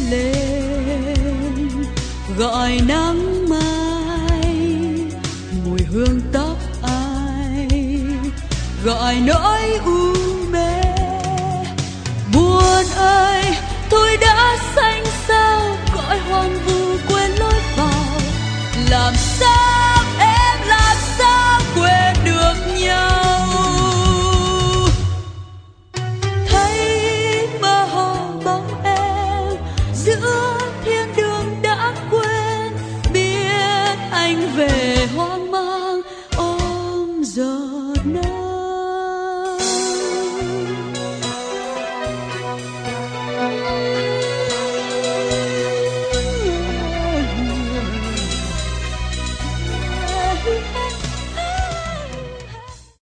lên, gọi nắng mai mùi hương tóc ai, gọi nỗi u